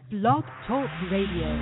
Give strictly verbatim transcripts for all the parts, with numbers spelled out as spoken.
Blog Talk Radio.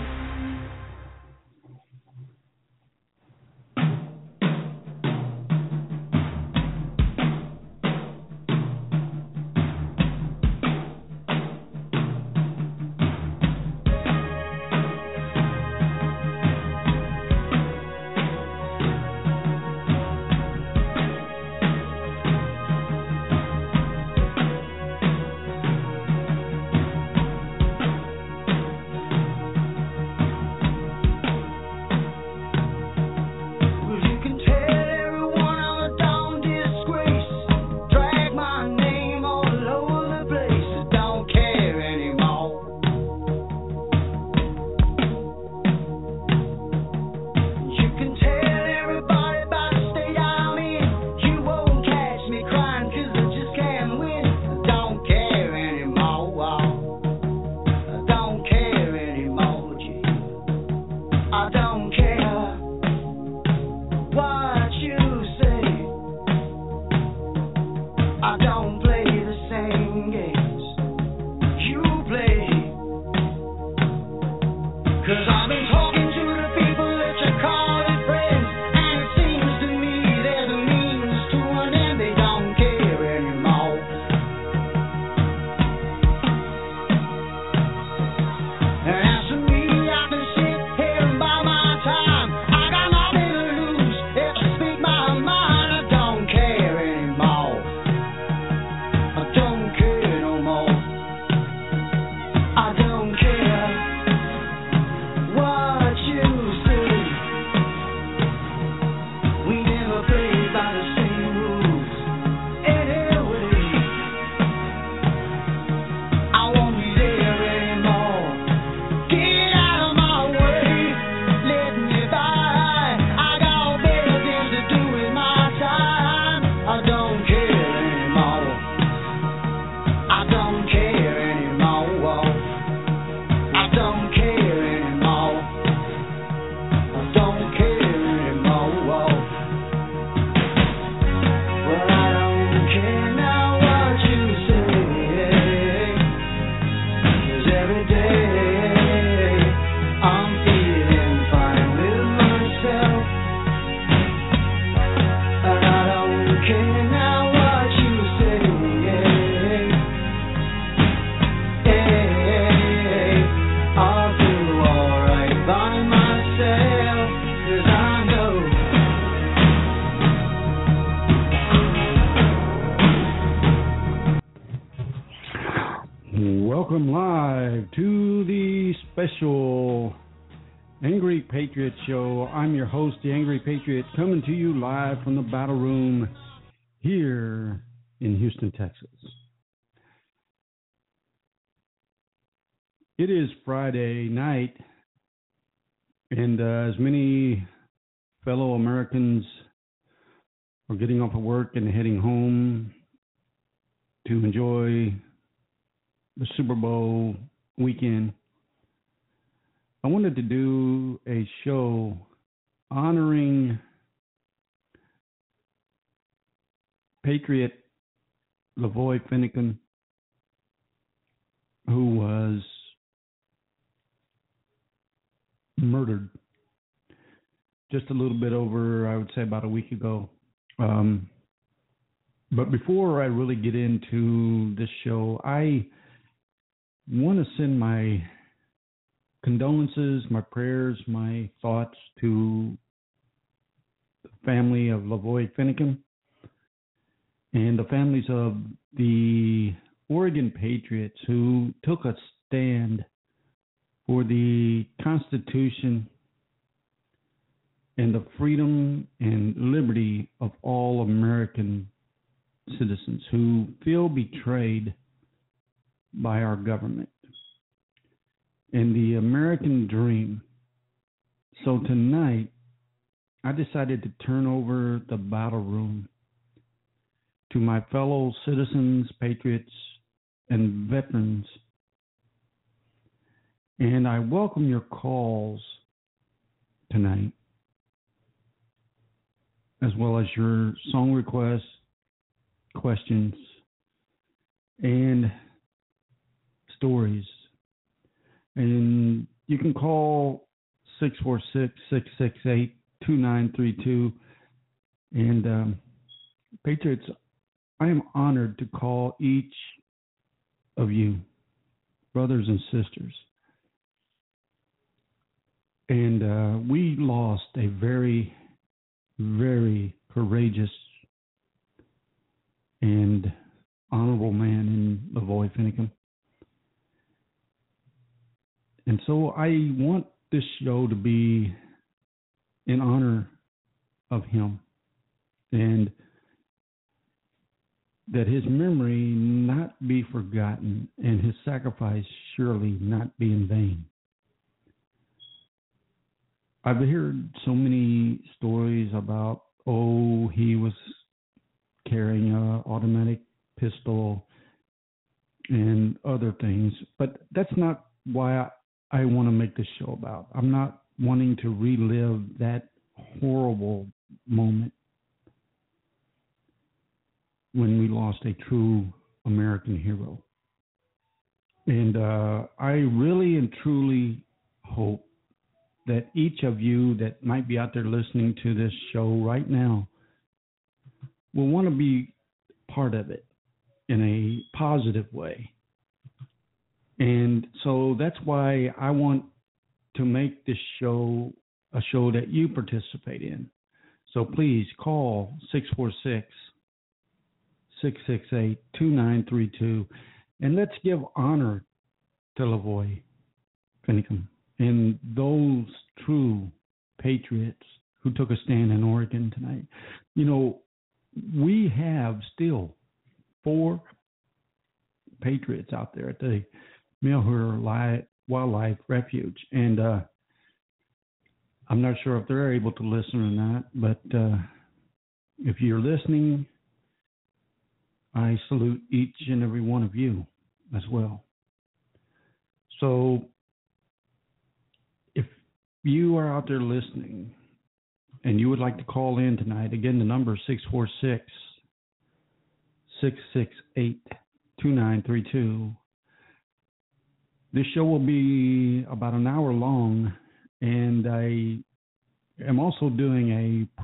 Patriot Show. I'm your host, the Angry Patriot, coming to you live from the Battle Room here in Houston, Texas. It is Friday night, and uh, as many fellow Americans are getting off of work and heading home to enjoy the Super Bowl weekend, I wanted to do a show honoring Patriot Lavoy Finicum, who was murdered just a little bit over, I would say, about a week ago. Um, but before I really get into this show, I want to send my condolences, my prayers, my thoughts to the family of Lavoy Finicum and the families of the Oregon Patriots who took a stand for the Constitution and the freedom and liberty of all American citizens who feel betrayed by our government and the American dream. So tonight, I decided to turn over the battle room to my fellow citizens, patriots, and veterans. And I welcome your calls tonight, as well as your song requests, questions, and stories And you can call six four six, six six eight, two nine three two. And um, Patriots, I am honored to call each of you brothers and sisters. And uh, we lost a very, very courageous and honorable man in Lavoy Finicum. And so I want this show to be in honor of him, and that his memory not be forgotten and his sacrifice surely not be in vain. I've heard so many stories about, oh, he was carrying an automatic pistol and other things, but that's not why I, I want to make this show about. I'm not wanting to relive that horrible moment when we lost a true American hero. And uh, I really and truly hope that each of you that might be out there listening to this show right now will want to be part of it in a positive way. And so that's why I want to make this show a show that you participate in. So please call six four six, six six eight, two nine three two, and let's give honor to Lavoy Finicum and those true patriots who took a stand in Oregon tonight. You know, we have still four patriots out there at the Malheur Wildlife Refuge, and uh, I'm not sure if they're able to listen or not, but uh, if you're listening, I salute each and every one of you as well. So if you are out there listening and you would like to call in tonight, again, the number is six four six, six six eight, two nine three two. This show will be about an hour long, and I am also doing a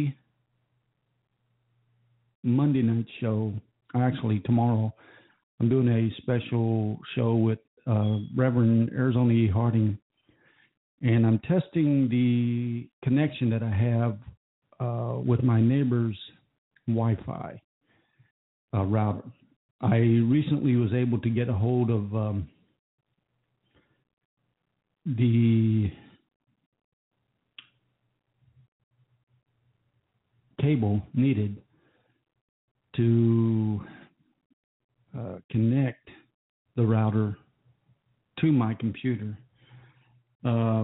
pre-Monday night show. Actually, tomorrow, I'm doing a special show with uh, Reverend Arizona E. Harding, and I'm testing the connection that I have uh, with my neighbor's Wi-Fi uh, router. I recently was able to get a hold of um, the cable needed to uh, connect the router to my computer. Uh,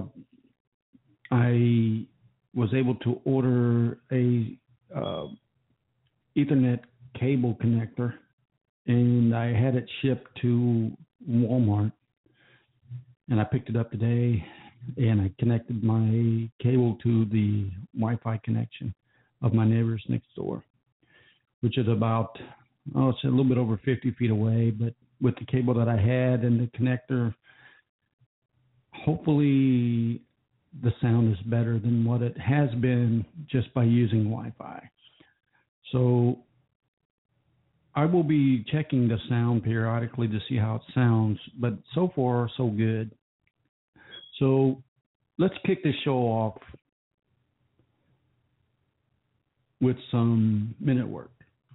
I was able to order a uh, Ethernet cable connector, and I had it shipped to Walmart. And I picked it up today, and I connected my cable to the Wi-Fi connection of my neighbors next door, which is about, oh, it's a little bit over fifty feet away. But with the cable that I had and the connector, hopefully the sound is better than what it has been just by using Wi-Fi. So I will be checking the sound periodically to see how it sounds, but so far, so good. So let's kick this show off with some minute work.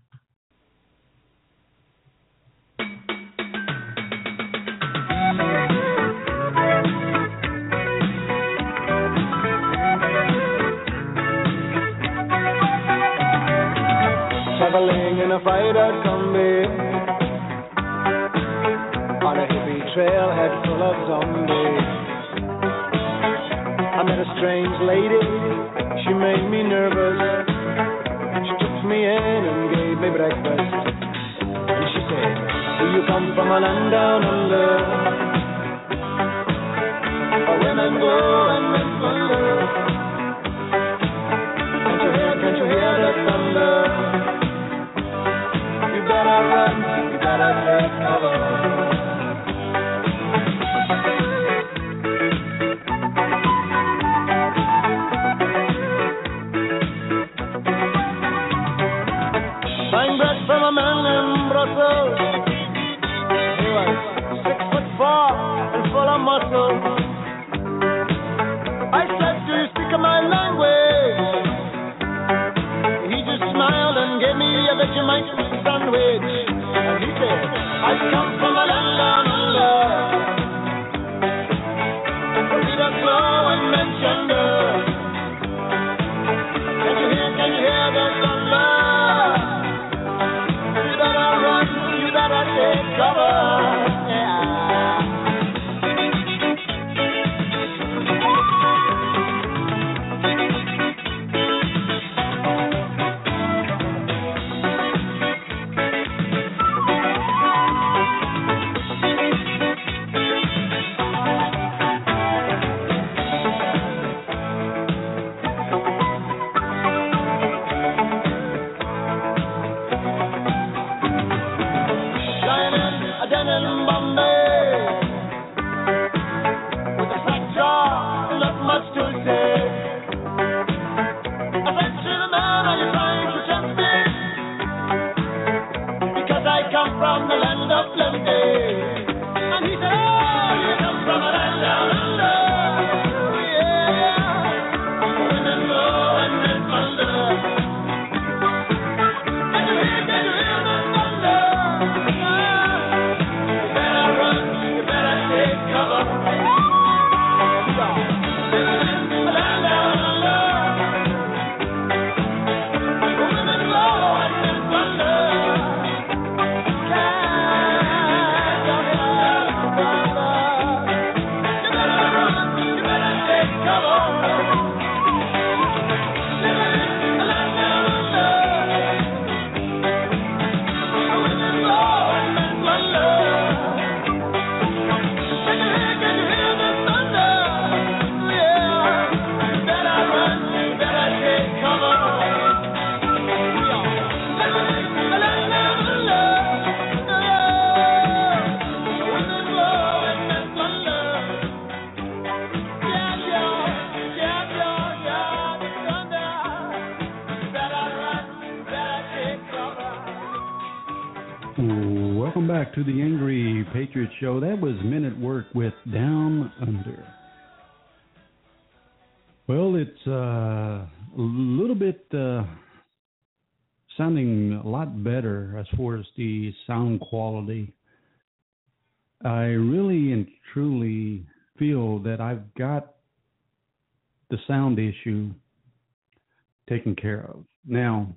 Traveling in a freighter combi on a hippie trailhead full of zombies. I met a strange lady, she made me nervous. She took me in and gave me breakfast. And she said, do you come from a land down under? Where women go and men wonder. Can't you hear, can't you hear the thunder? You better run, you better take cover. immortal. I said, do you speak my language? He just smiled and gave me a Vegemite sandwich. And he said, I come from a land down under. Rita Glow and Manchester. Can you hear, can you hear the thunder? You better run, you better take cover. To the Angry Patriot Show. That was Men at Work with Down Under. Well, it's uh, a little bit uh, sounding a lot better as far as the sound quality. I really and truly feel that I've got the sound issue taken care of. Now,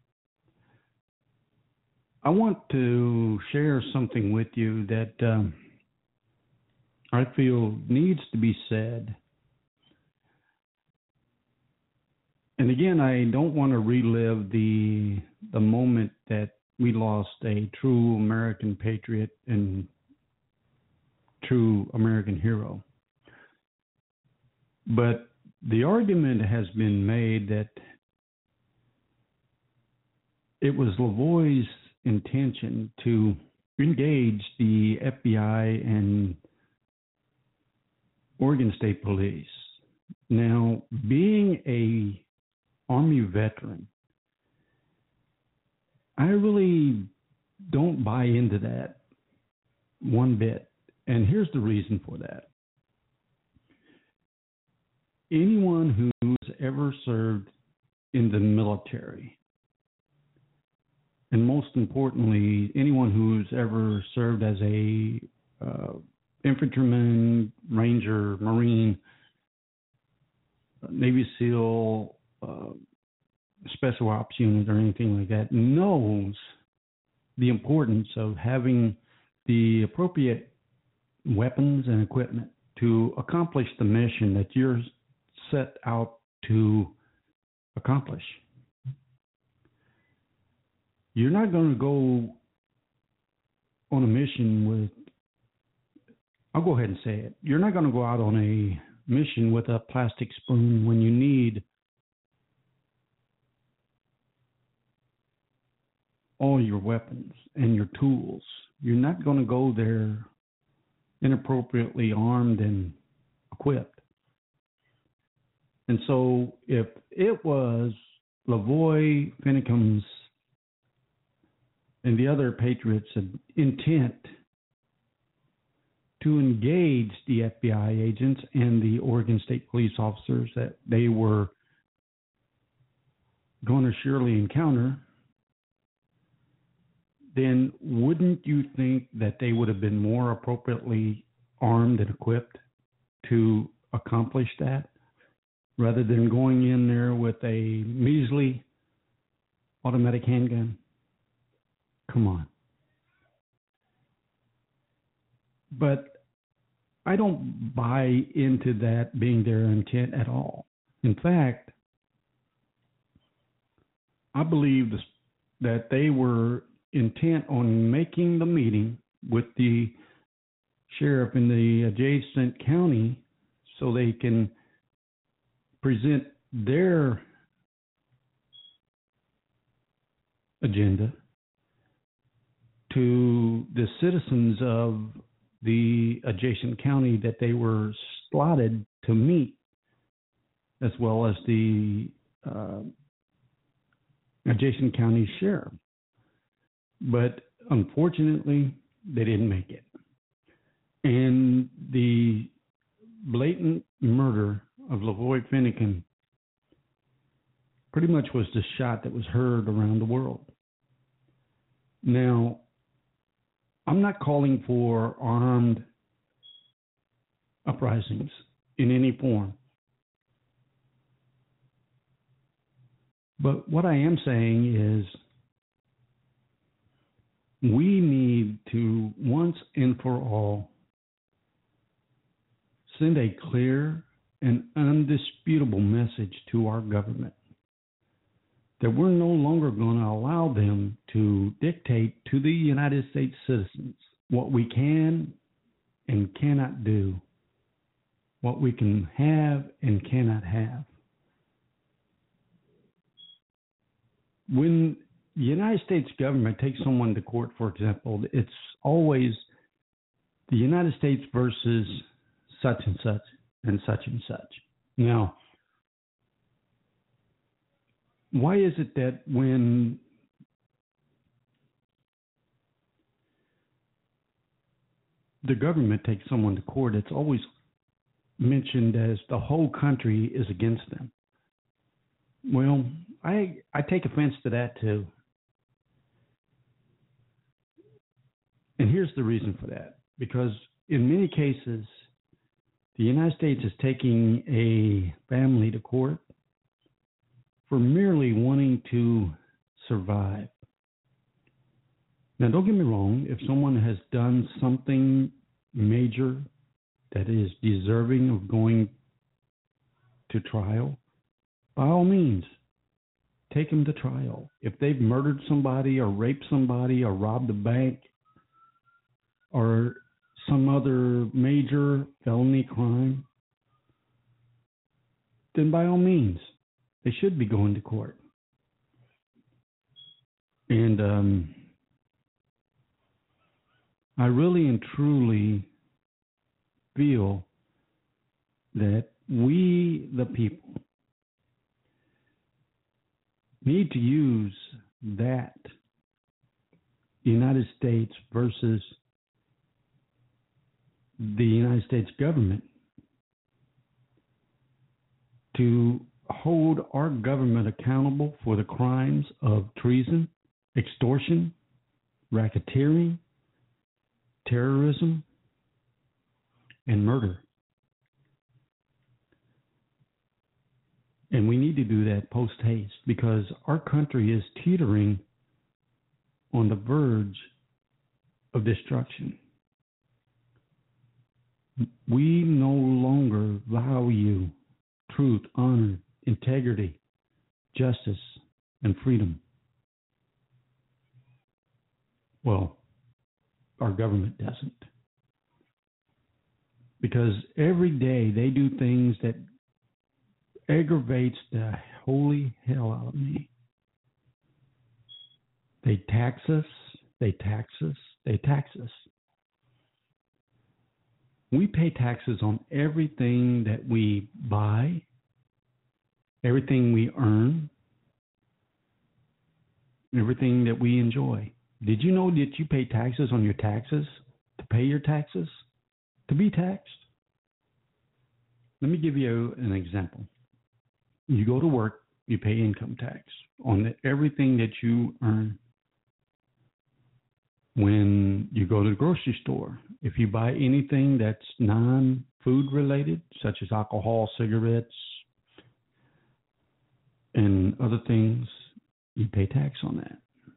I want to share something with you that um, I feel needs to be said. And again, I don't want to relive the the moment that we lost a true American patriot and true American hero. But the argument has been made that it was LaVoy's intention to engage the F B I and Oregon State Police. Now, being a Army veteran, I really don't buy into that one bit. And here's the reason for that. Anyone who's ever served in the military, and most importantly, anyone who's ever served as a uh, infantryman, ranger, marine, Navy SEAL, uh, special ops unit, or anything like that, knows the importance of having the appropriate weapons and equipment to accomplish the mission that you're set out to accomplish. You're not going to go on a mission with, I'll go ahead and say it, you're not going to go out on a mission with a plastic spoon when you need all your weapons and your tools. You're not going to go there inappropriately armed and equipped. And so if it was LaVoy Finicum's and the other patriots' intent to engage the F B I agents and the Oregon State police officers that they were going to surely encounter, then wouldn't you think that they would have been more appropriately armed and equipped to accomplish that, rather than going in there with a measly automatic handgun? Come on. But I don't buy into that being their intent at all. In fact, I believe this, that they were intent on making the meeting with the sheriff in the adjacent county so they can present their agenda to the citizens of the adjacent county that they were slotted to meet, as well as the uh, adjacent county sheriff. But unfortunately, they didn't make it. And the blatant murder of LaVoy Finicum pretty much was the shot that was heard around the world. Now, I'm not calling for armed uprisings in any form. But what I am saying is we need to, once and for all, send a clear and undisputable message to our government that we're no longer going to allow them to dictate to the United States citizens what we can and cannot do, what we can have and cannot have. When the United States government takes someone to court, for example, it's always the United States versus such and such and such and such. Now, why is it that when the government takes someone to court, it's always mentioned as the whole country is against them? Well, I I take offense to that too. And here's the reason for that. Because in many cases, the United States is taking a family to court for merely wanting to survive. Now, don't get me wrong. If someone has done something major that is deserving of going to trial, by all means, take them to trial. If they've murdered somebody or raped somebody or robbed a bank or some other major felony crime, then by all means, they should be going to court. And um, I really and truly feel that we, the people, need to use that United States versus the United States government to hold our government accountable for the crimes of treason, extortion, racketeering, terrorism, and murder. And we need to do that post haste because our country is teetering on the verge of destruction. We no longer value truth, honor, integrity, justice, and freedom. Well, our government doesn't. Because every day they do things that aggravates the holy hell out of me. They tax us, they tax us, they tax us. We pay taxes on everything that we buy, everything we earn, everything that we enjoy. Did you know that you pay taxes on your taxes to pay your taxes? to be taxed. Let me give you an example. You go to work, you pay income tax on the, everything that you earn. When you go to the grocery store, if you buy anything that's non-food related, such as alcohol, cigarettes, and other things, you pay tax on that.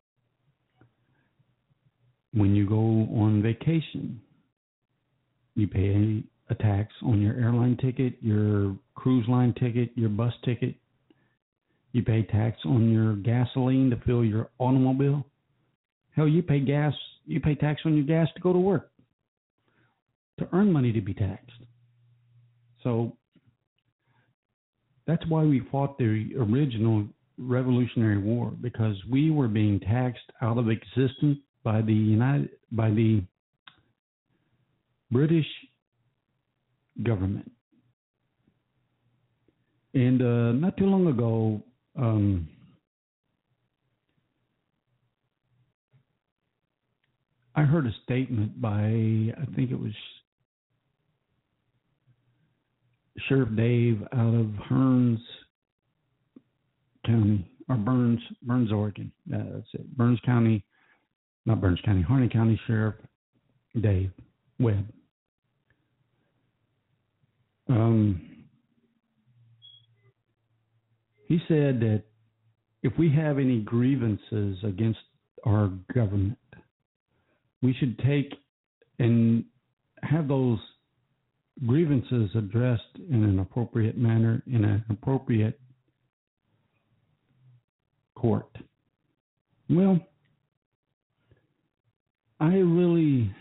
When you go on vacation, you pay a tax on your airline ticket, your cruise line ticket, your bus ticket. You pay tax on your gasoline to fill your automobile. Hell, you pay gas, you pay tax on your gas to go to work, to earn money to be taxed. So that's why we fought the original Revolutionary War, because we were being taxed out of existence by the United, by the British government. And uh, not too long ago, um, I heard a statement by, I think it was Sheriff Dave out of Hearns County, or Burns, Burns, Oregon. Yeah, that's it. Burns County, not Burns County, Harney County Sheriff Dave Webb. Um, he said that if we have any grievances against our government, we should take and have those grievances addressed in an appropriate manner, in an appropriate court. Well, I really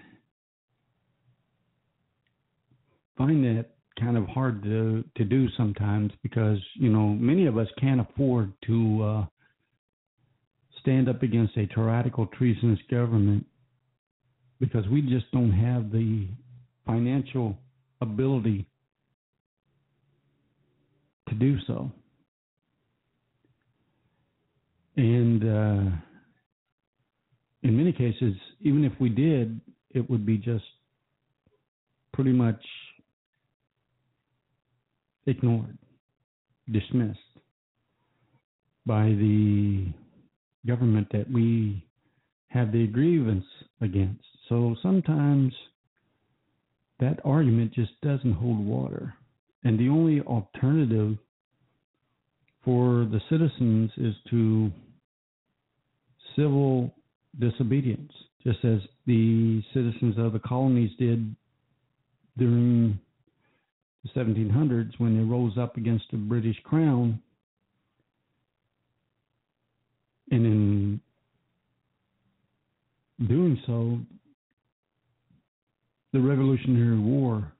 find that kind of hard to, to do sometimes, because, you know, many of us can't afford to uh, stand up against a tyrannical, treasonous government, because we just don't have the financial ability to do so. And uh, in many cases, even if we did, it would be just pretty much ignored, dismissed by the government that we have the grievance against. So sometimes that argument just doesn't hold water. And the only alternative for the citizens is to civil disobedience, just as the citizens of the colonies did during the seventeen hundreds when they rose up against the British Crown. And in doing so, the Revolutionary War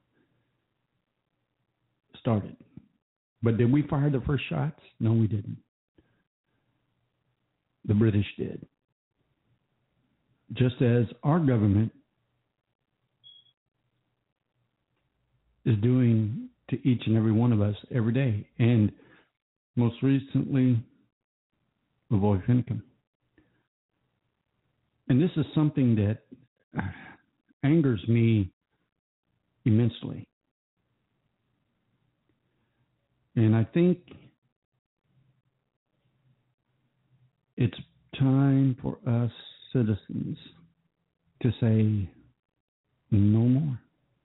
started. But did we fire the first shots? No, we didn't. The British did. Just as our government is doing to each and every one of us every day. And most recently, Lavoy Finicum. And this is something that angers me immensely. And I think it's time for us citizens to say no more.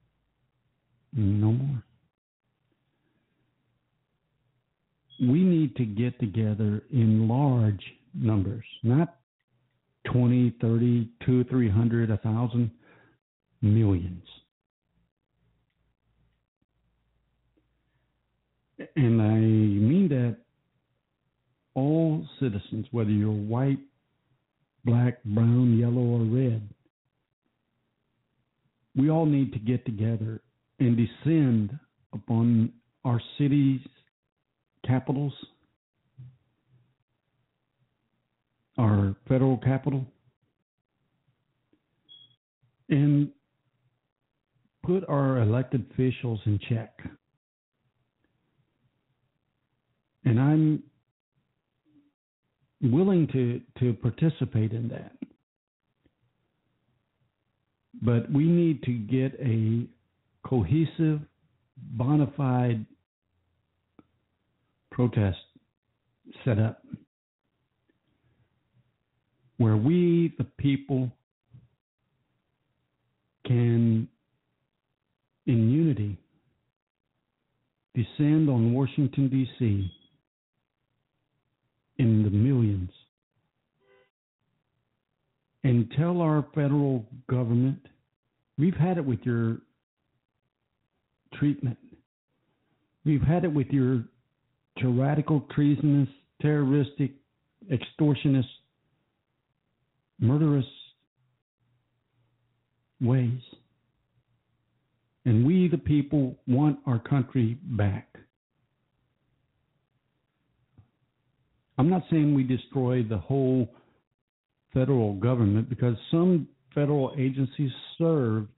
No more. We need to get together in large numbers, not twenty, thirty, two, three hundred, a thousand, millions. And I mean that all citizens, whether you're white, black, brown, yellow, or red, we all need to get together and descend upon our cities, capitals, our federal capital, and put our elected officials in check. And I'm willing to, to participate in that. But we need to get a cohesive, bona fide protest set up where we, the people, can, in unity, descend on Washington, D C in the millions and tell our federal government, we've had it with your treatment. We've had it with your tyrannical, treasonous, terroristic, extortionist, murderous ways. And we, the people, want our country back. I'm not saying we destroy the whole federal government, because some federal agencies serve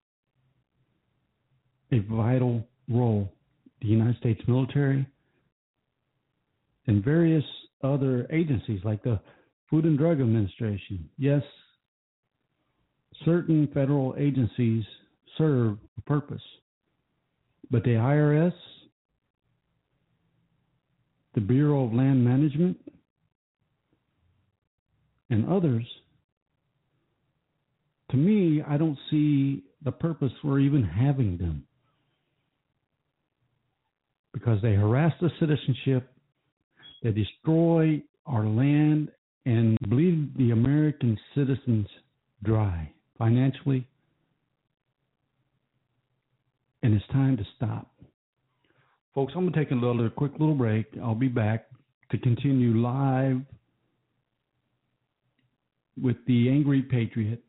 a vital role. The United States military and various other agencies like the Food and Drug Administration. Yes, certain federal agencies serve a purpose, but the I R S, the Bureau of Land Management, and others, to me, I don't see the purpose for even having them, because they harass the citizenship, they destroy our land, and bleed the American citizens dry financially. And it's time to stop. Folks, I'm going to take a little, a quick little break. I'll be back to continue live with the Angry Patriot.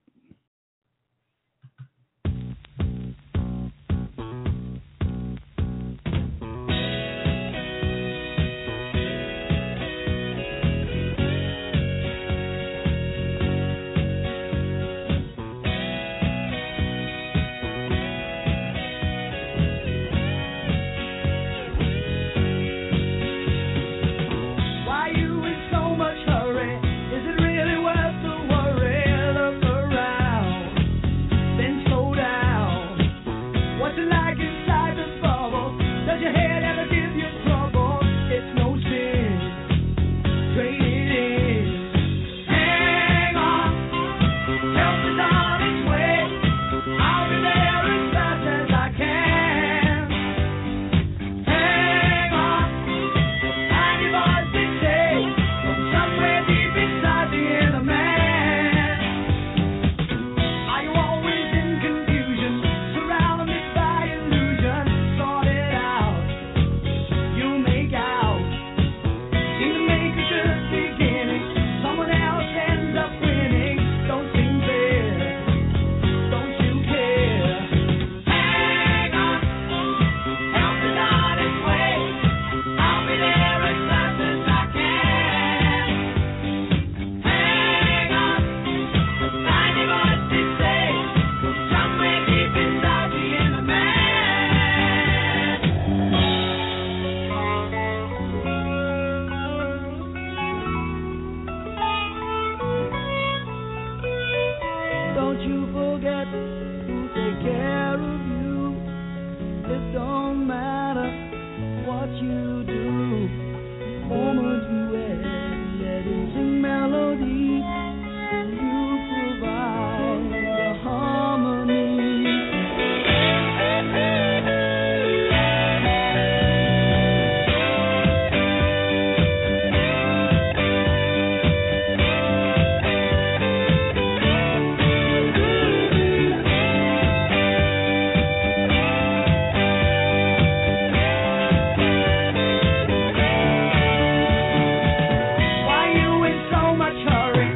Why you in so much hurry?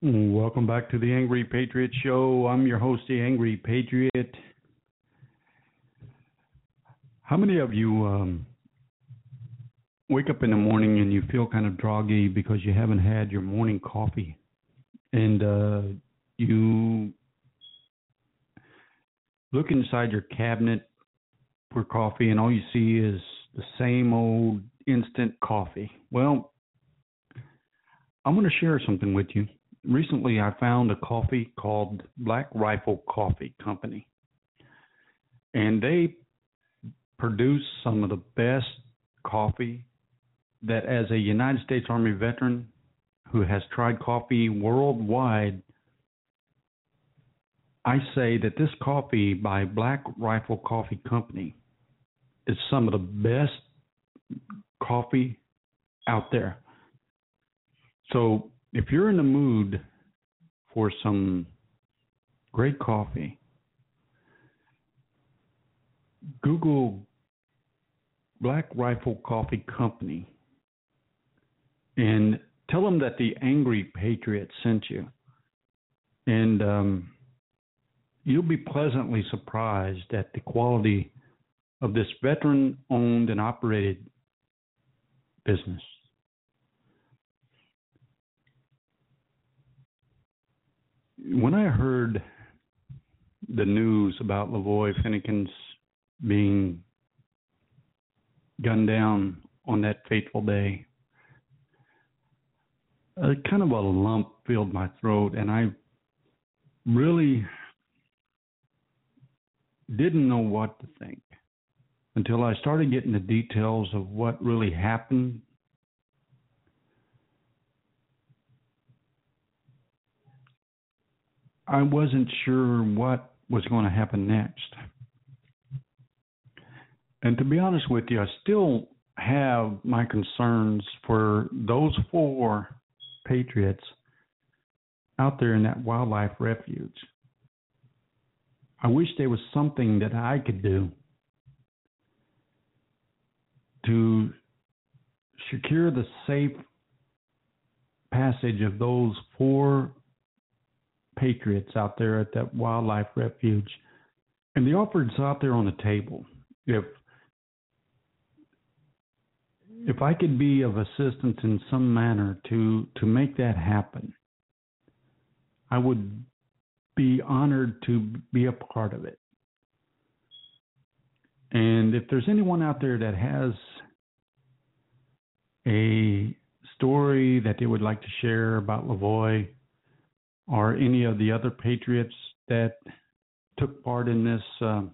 Welcome back to the Angry Patriot Show. I'm your host, the Angry Patriot. How many of you um, wake up in the morning and you feel kind of groggy because you haven't had your morning coffee? And uh, you look inside your cabinet for coffee and all you see is the same old instant coffee. Well, I'm going to share something with you. Recently, I found a coffee called Black Rifle Coffee Company, and they produce some of the best coffee that, as a United States Army veteran who has tried coffee worldwide, I say that this coffee by Black Rifle Coffee Company is some of the best coffee out there. So if you're in the mood for some great coffee, Google Black Rifle Coffee Company and tell them that the Angry Patriot sent you. And um, you'll be pleasantly surprised at the quality of this veteran-owned and operated business. When I heard the news about Lavoy Finnegans being gunned down on that fateful day, a kind of a lump filled my throat, and I really didn't know what to think until I started getting the details of what really happened. I wasn't sure what was going to happen next. And to be honest with you, I still have my concerns for those four patriots out there in that wildlife refuge. I wish there was something that I could do to secure the safe passage of those four patriots out there at that wildlife refuge. And the offer is out there on the table. If if I could be of assistance in some manner to to make that happen, I would be honored to be a part of it. And if there's anyone out there that has a story that they would like to share about Lavoy, or any of the other patriots that took part in this uh,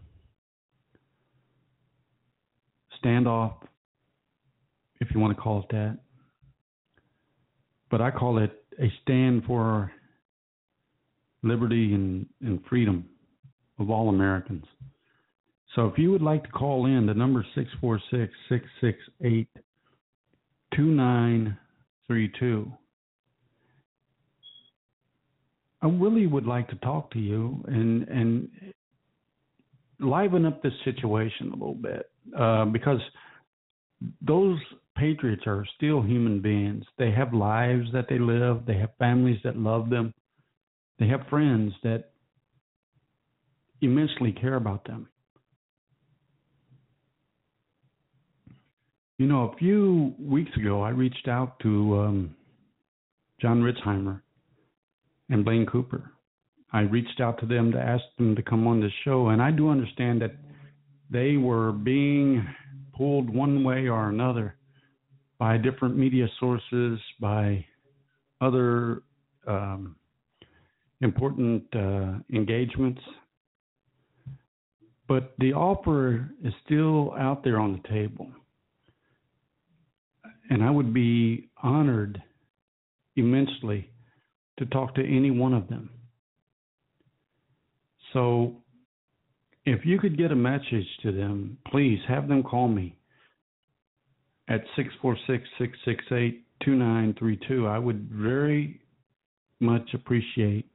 standoff, if you want to call it that. But I call it a stand for liberty and, and freedom of all Americans. So if you would like to call in, the number is six four six, six six eight, two nine three two. I really would like to talk to you and and liven up this situation a little bit, uh, because those patriots are still human beings. They have lives that they live. They have families that love them. They have friends that immensely care about them. You know, a few weeks ago, I reached out to um, John Ritzheimer and Blaine Cooper. I reached out to them to ask them to come on the show, and I do understand that they were being pulled one way or another by different media sources, by other um, important uh, engagements. But the offer is still out there on the table. And I would be honored immensely to talk to any one of them. So if you could get a message to them, please have them call me at six four six, six six eight, two nine three two. I would very much appreciate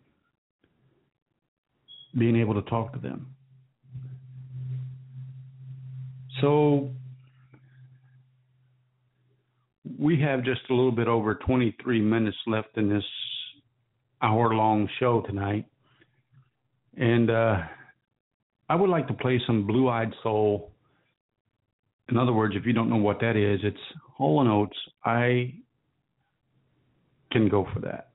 being able to talk to them. So we have just a little bit over twenty-three minutes left in this hour-long show tonight. And uh, I would like to play some Blue-Eyed Soul. In other words, if you don't know what that is, it's Hall and Oates. I Can Go For That.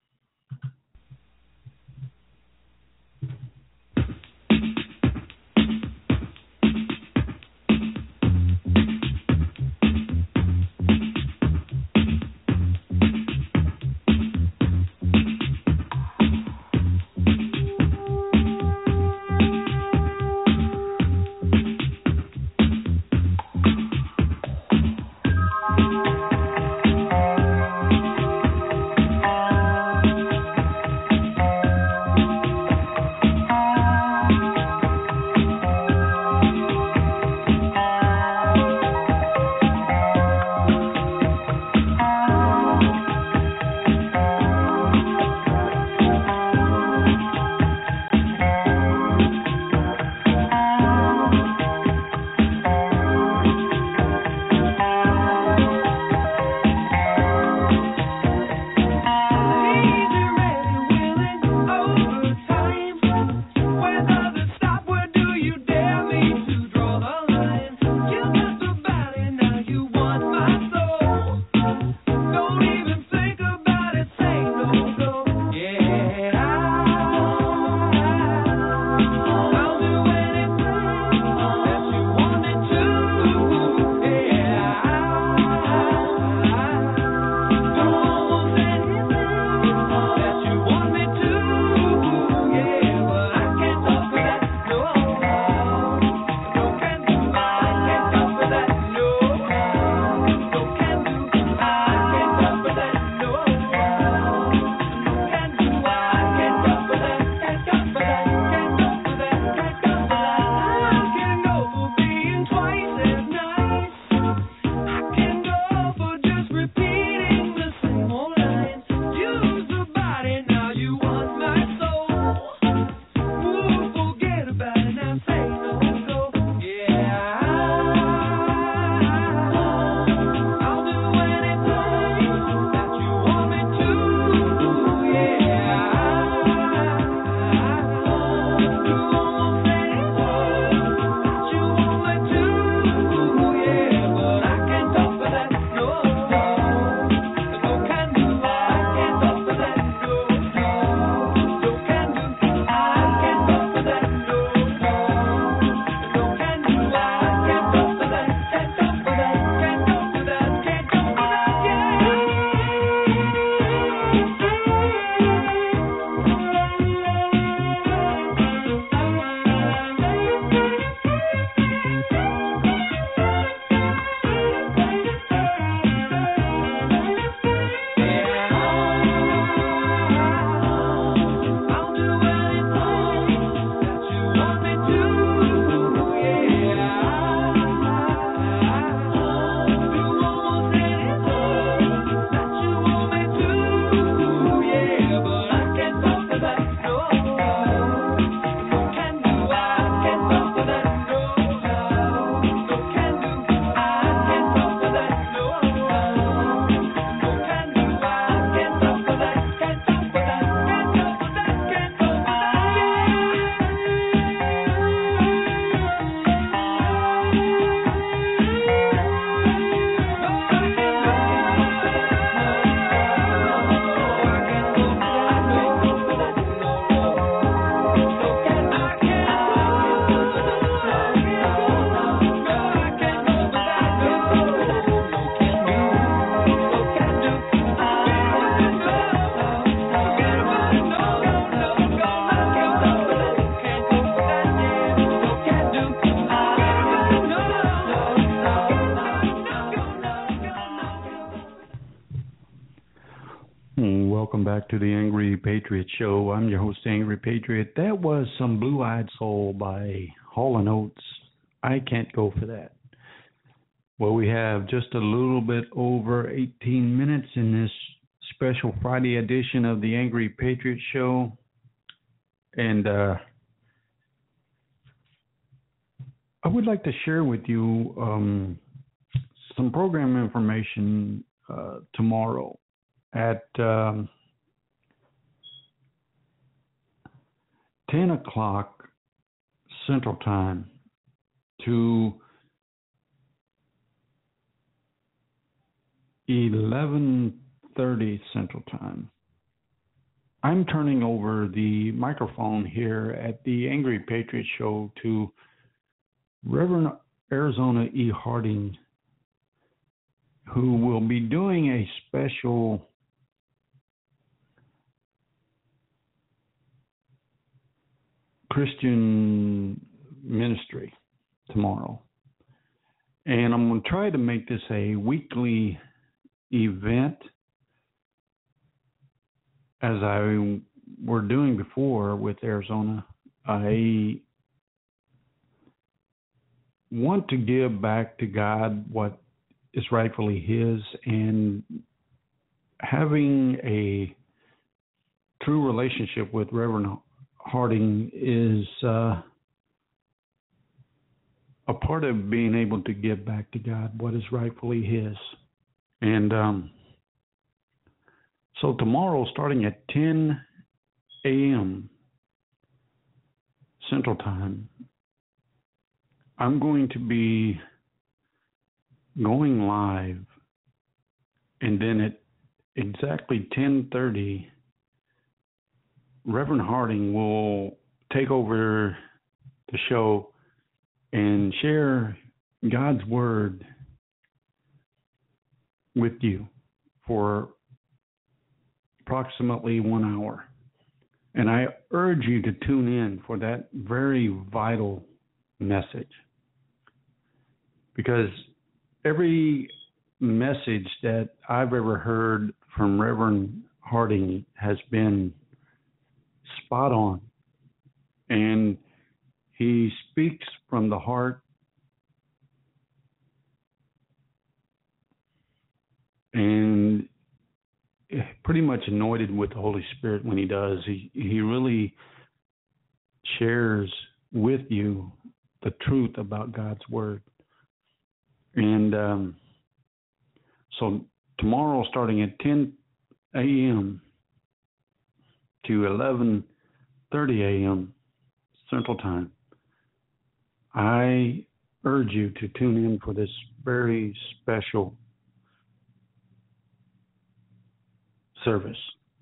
Welcome back to the Angry Patriot Show. I'm your host, Angry Patriot. That was some Blue-Eyed Soul by Hall and Oates. I Can't Go For That. Well, we have just a little bit over eighteen minutes in this special Friday edition of the Angry Patriot Show. And uh, I would like to share with you um, some program information uh, tomorrow at um, ten o'clock Central Time to eleven thirty Central Time. I'm turning over the microphone here at the Angry Patriot Show to Reverend Arizona E. Harding, who will be doing a special Christian ministry tomorrow. And I'm going to try to make this a weekly event, as I were doing before with Arizona. I want to give back to God what is rightfully His, and having a true relationship with Reverend Harding is uh, a part of being able to give back to God what is rightfully His. And um, so tomorrow, starting at ten a.m. Central Time, I'm going to be going live, and then at exactly ten thirty, Reverend Harding will take over the show and share God's Word with you for approximately one hour. And I urge you to tune in for that very vital message, because every message that I've ever heard from Reverend Harding has been spot on, and he speaks from the heart, and pretty much anointed with the Holy Spirit when he does. He he really shares with you the truth about God's Word. And um, so tomorrow, starting at ten a.m. to eleven thirty a.m. Central Time, I urge you to tune in for this very special service.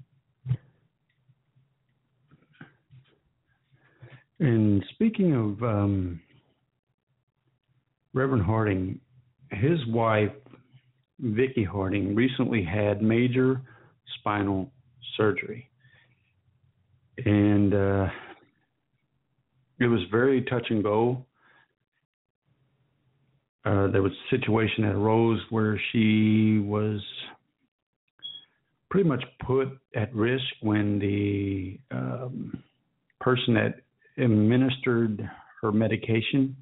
And speaking of um, Reverend Harding, his wife, Vicki Harding, recently had major spinal surgery. And uh, it was very touch and go. Uh, there was a situation that arose where she was pretty much put at risk when the um, person that administered her medication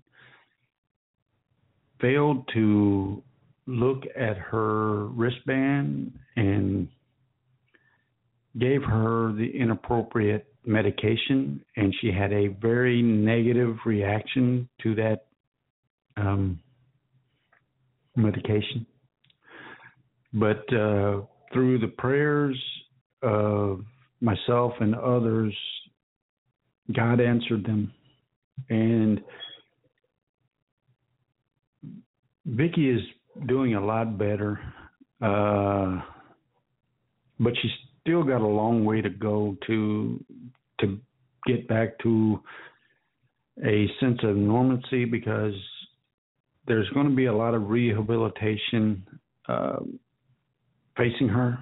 failed to look at her wristband and gave her the inappropriate medication, and she had a very negative reaction to that um, medication. But uh, through the prayers of myself and others, God answered them. And Vicki is doing a lot better, uh, but she's still got a long way to go to to get back to a sense of normalcy, because there's going to be a lot of rehabilitation uh, facing her.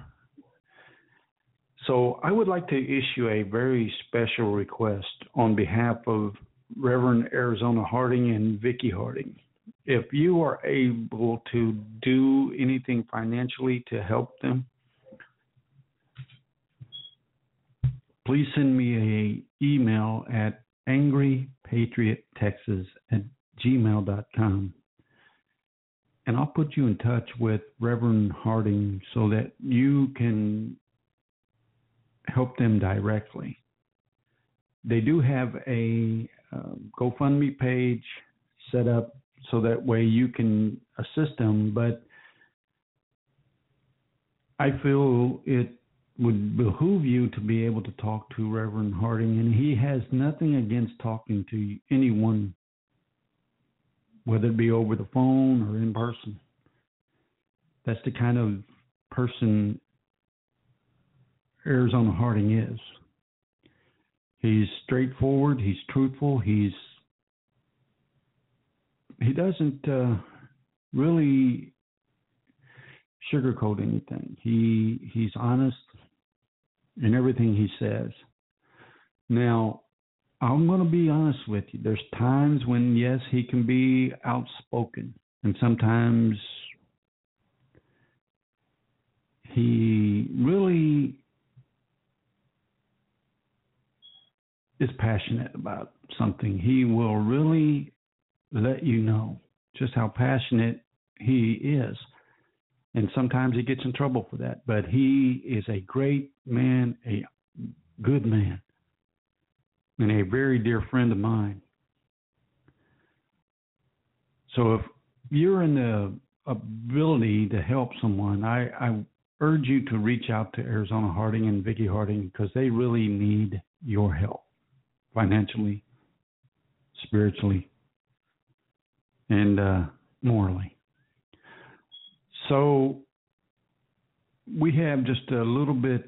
So I would like to issue a very special request on behalf of Reverend Arizona Harding and Vicki Harding. If you are able to do anything financially to help them, please send me an email at angrypatriottexas at gmail dot com. And I'll put you in touch with Reverend Harding so that you can help them directly. They do have a uh, GoFundMe page set up so that way you can assist them, but I feel it would behoove you to be able to talk to Reverend Harding, and he has nothing against talking to anyone, whether it be over the phone or in person. That's the kind of person Arizona Harding is. He's straightforward. He's truthful. He's he doesn't uh, really sugarcoat anything. He he's honest in everything he says. Now, I'm going to be honest with you. There's times when, yes, he can be outspoken, and sometimes he really is passionate about something. He will really let you know just how passionate he is. And sometimes he gets in trouble for that. But he is a great man, a good man, and a very dear friend of mine. So if you're in the ability to help someone, I, I urge you to reach out to Arizona Harding and Vicki Harding, because they really need your help. Financially, spiritually, and uh, morally. So we have just a little bit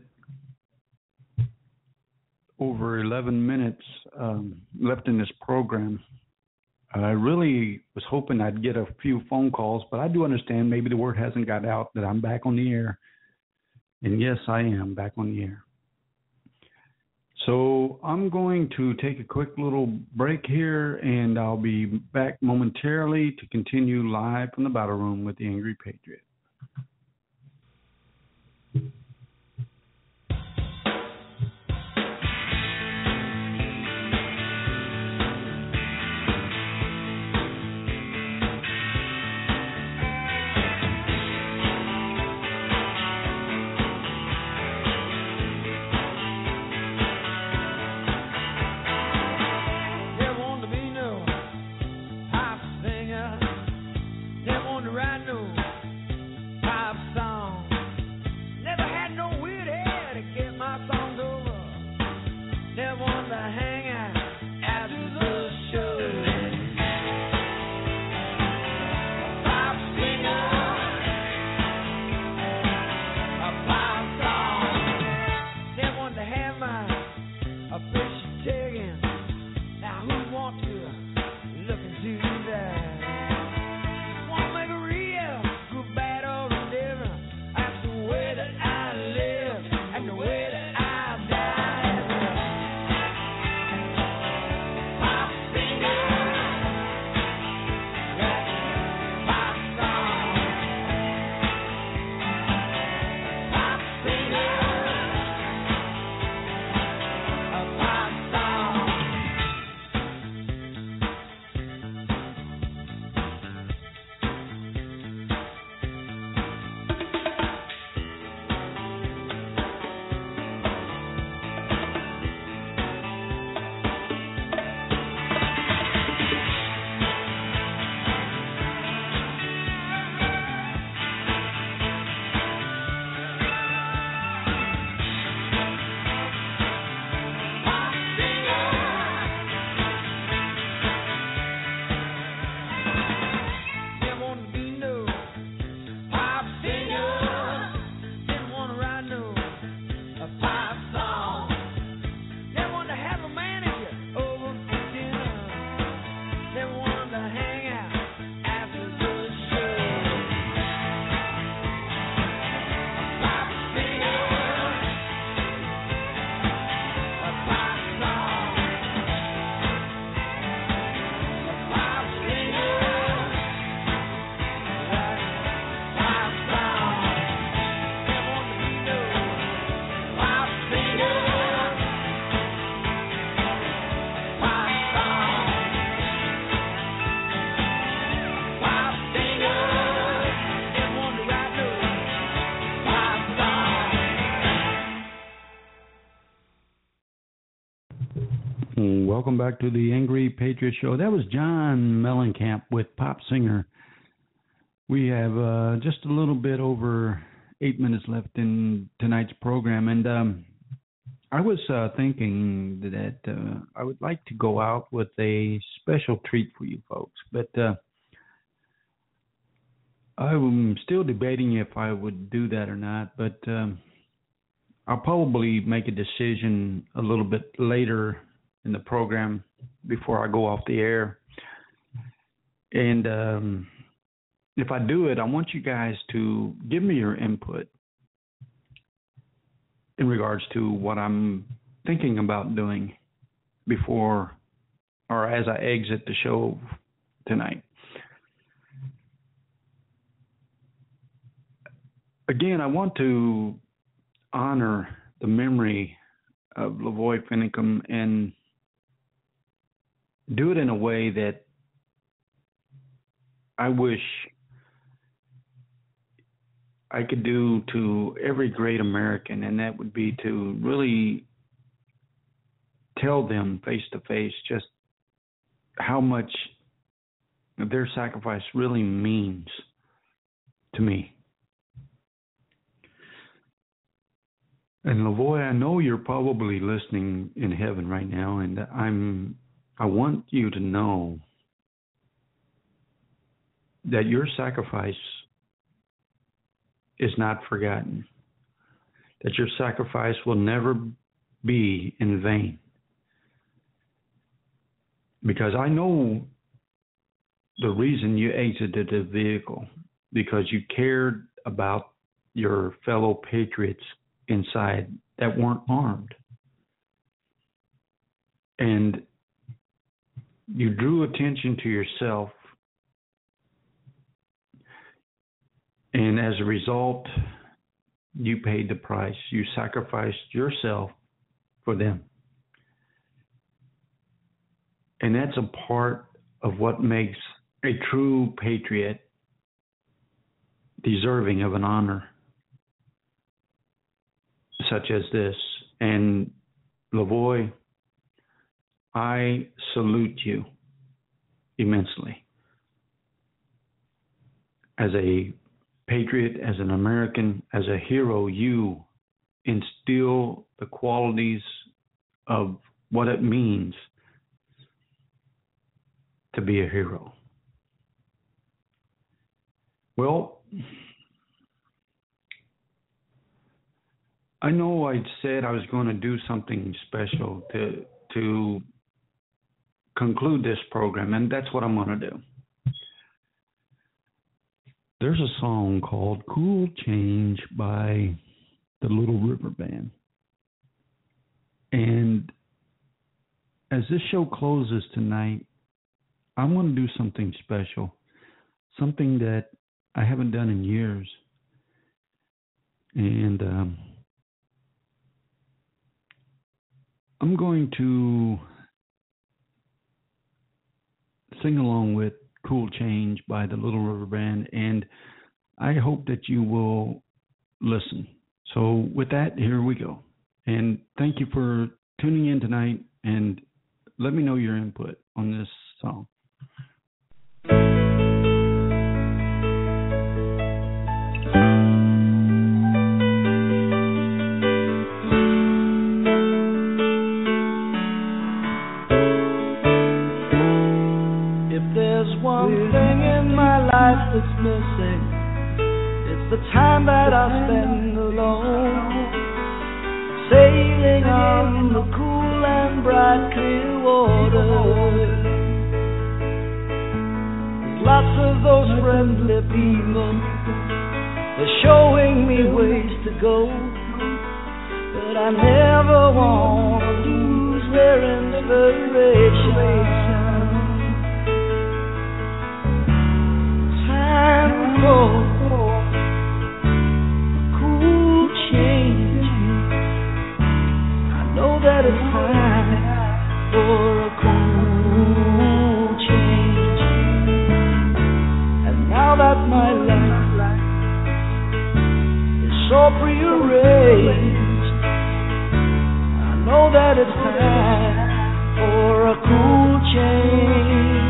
over eleven minutes um, left in this program. I really was hoping I'd get a few phone calls, but I do understand maybe the word hasn't got out that I'm back on the air. And yes, I am back on the air. So I'm going to take a quick little break here, and I'll be back momentarily to continue live from the battle room with the Angry Patriot. Welcome back to the Angry Patriot Show. That was John Mellencamp with Pop Singer. We have uh, just a little bit over eight minutes left in tonight's program, and um, I was uh, thinking that uh, I would like to go out with a special treat for you folks, but uh, I'm still debating if I would do that or not, but um, I'll probably make a decision a little bit later in the program before I go off the air. And um, if I do it, I want you guys to give me your input in regards to what I'm thinking about doing before or as I exit the show tonight. Again, I want to honor the memory of Lavoy Finicum and do it in a way that I wish I could do to every great American, and that would be to really tell them face to face just how much their sacrifice really means to me. And Lavoy, I know you're probably listening in heaven right now, and I'm I want you to know that your sacrifice is not forgotten, that your sacrifice will never be in vain. Because I know the reason you exited the vehicle, because you cared about your fellow patriots inside that weren't armed. And you drew attention to yourself, and as a result, you paid the price. You sacrificed yourself for them. And that's a part of what makes a true patriot deserving of an honor such as this. And Lavoy, I salute you immensely. As a patriot, as an American, as a hero, you instill the qualities of what it means to be a hero. Well, I know I said I was going to do something special to to conclude this program, and that's what I'm going to do. There's a song called Cool Change by the Little River Band. And as this show closes tonight, I want to do something special, something that I haven't done in years. And um, I'm going to sing along with Cool Change by the Little River Band, and I hope that you will listen. So with that, here we go. And thank you for tuning in tonight, and let me know your input on this song. That's missing, it's the time that I spend alone, sailing on the cool and bright clear water. There's lots of those friendly people, they're showing me ways to go, but I never want to lose their inspiration. Time for a cool change. I know that it's time for a cool change. And now that my life is so prearranged, I know that it's time for a cool change.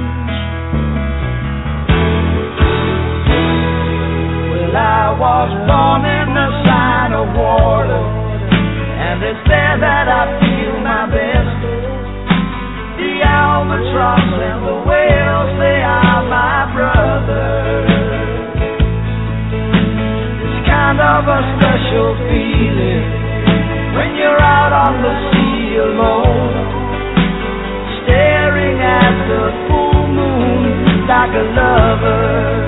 I was born in the special feeling when you're out on the sea alone, staring at the full moon like a lover.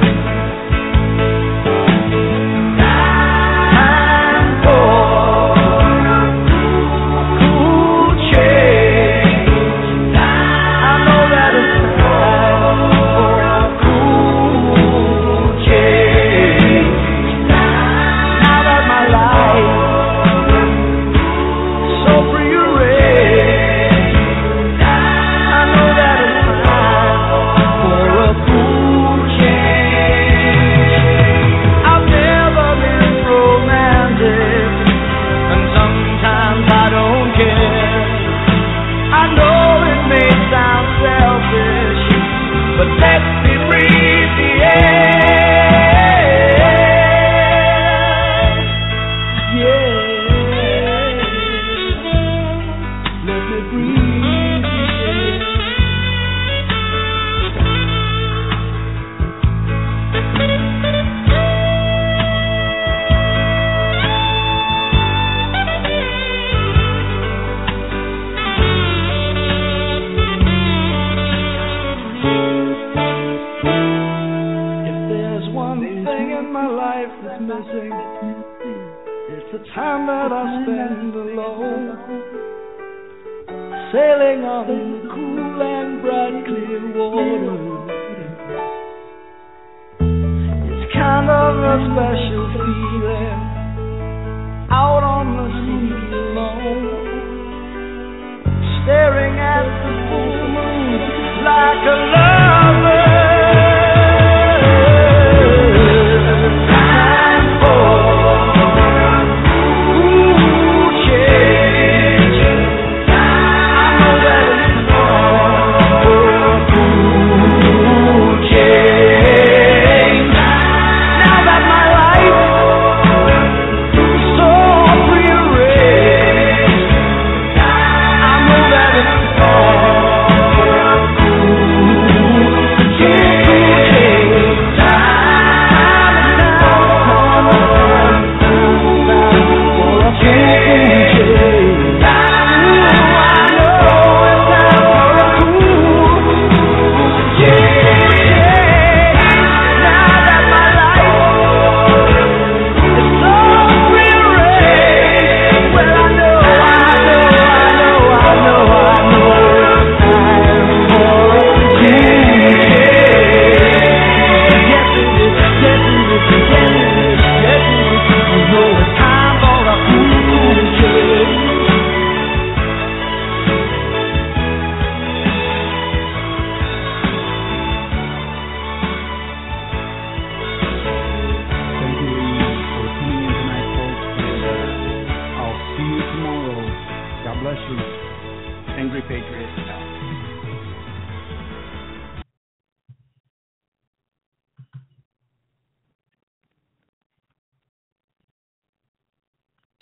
Sailing on the cool and bright clear water. It's kind of a special feeling out on the sea alone, staring at the full moon like a lover. Angry Patriot.